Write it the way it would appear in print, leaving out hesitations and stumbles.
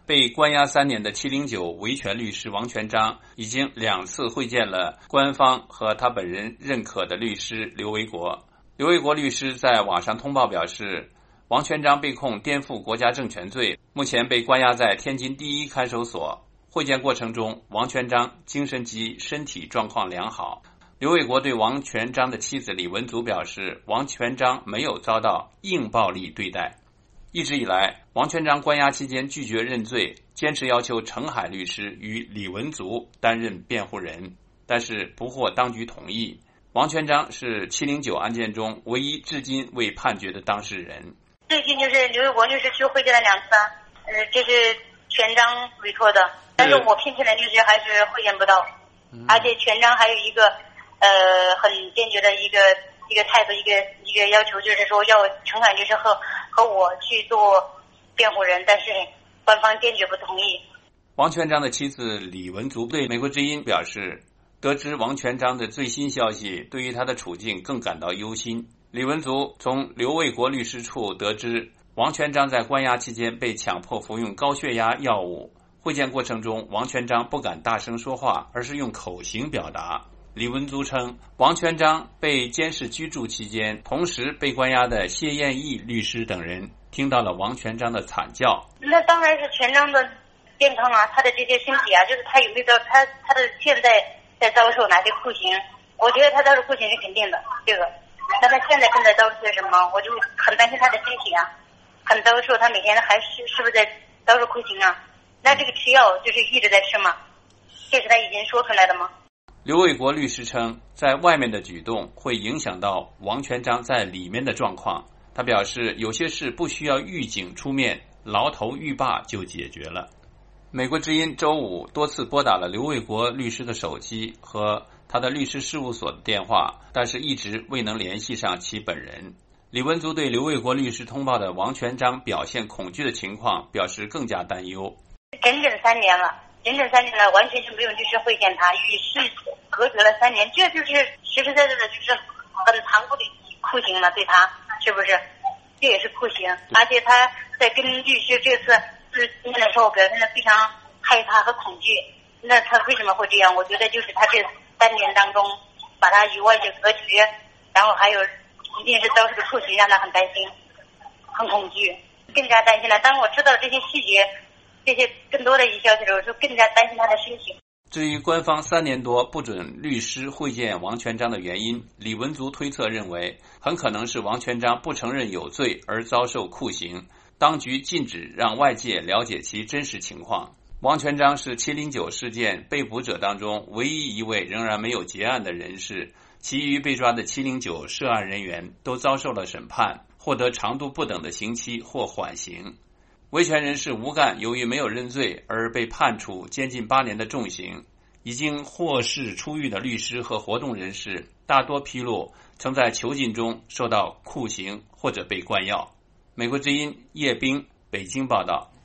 被关押3年的709维权律师王全璋已经2次会见了官方和他本人认可的律师刘维国。刘维国律师在网上通报表示，王全璋被控颠覆国家政权罪，目前被关押在天津第一看守所。会见过程中，王全璋精神及身体状况良好。刘卫国对王全璋的妻子李文足表示，王全璋没有遭到硬暴力对待。一直以来，王全璋关押期间拒绝认罪，坚持要求程海律师与李文足担任辩护人，但是不获当局同意。王全璋是709案件中唯一至今未判决的当事人。 最近就是刘卫国律师去会见了2次，这是全璋委托的，但是我聘请的律师还是会见不到，而且全璋还有一个很坚决的一个态度，一个要求，就是说要程海律师和我去做辩护人，但是官方坚决不同意。 王全璋的妻子李文足对美国之音表示，得知王全璋的最新消息，对于他的处境更感到忧心。李文足从刘卫国律师处得知，王全璋在关押期间被强迫服用高血压药物。会见过程中，王全璋不敢大声说话，而是用口型表达。李文足称，王全璋被监视居住期间，同时被关押的谢艳义律师等人听到了王全璋的惨叫。 那当然是全璋的健康啊，他的这些身体啊，就是他有没有他的现在遭受哪些酷刑？我觉得他遭受酷刑是肯定的，这个。那他现在正在遭受些什么？我就很担心他的身体啊，很遭受他每天还是不是在遭受酷刑啊？那这个吃药就是一直在吃吗？这是他已经说出来的吗？ 刘卫国律师称，在外面的举动会影响到王全璋在里面的状况。他表示，有些事不需要狱警出面，牢头狱霸就解决了。美国之音周五多次拨打了刘卫国律师的手机和他的律师事务所的电话，但是一直未能联系上其本人。李文足对刘卫国律师通报的王全璋表现恐惧的情况表示更加担忧。 整整3年了，完全就没有律师会见他，与世隔绝了3年，这就是实实在在的，就是很残酷的酷刑了，对他是不是？这也是酷刑，而且他在跟律师这次见面的时候表现得非常害怕和恐惧。那他为什么会这样？我觉得就是他这3年当中把他与外界隔绝，然后还有一定是遭受的酷刑，让他很担心、很恐惧，更加担心了。当我知道这些细节、这些更多的一些消息的时候，就更加担心他的身体。 至于官方3年多不准律师会见王全璋的原因，李文足推测认为，很可能是王全璋不承认有罪而遭受酷刑，当局禁止让外界了解其真实情况。王全璋是709事件被捕者当中唯一一位仍然没有结案的人士，其余被抓的709涉案人员都遭受了审判，获得长度不等的刑期或缓刑。维权人士吴干由于没有认罪而被判处监禁8年的重刑。已经获释出狱的律师和活动人士大多披露曾在囚禁中受到酷刑或者被灌药。美国之音叶冰北京报道。